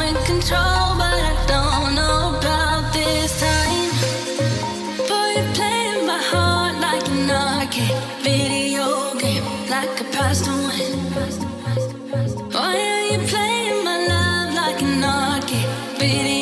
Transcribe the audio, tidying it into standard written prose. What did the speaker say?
in control, but I don't know about this time. Boy, you're playing my heart like an arcade video game, like a past to win. Oh yeah, you're playing my love like an arcade video.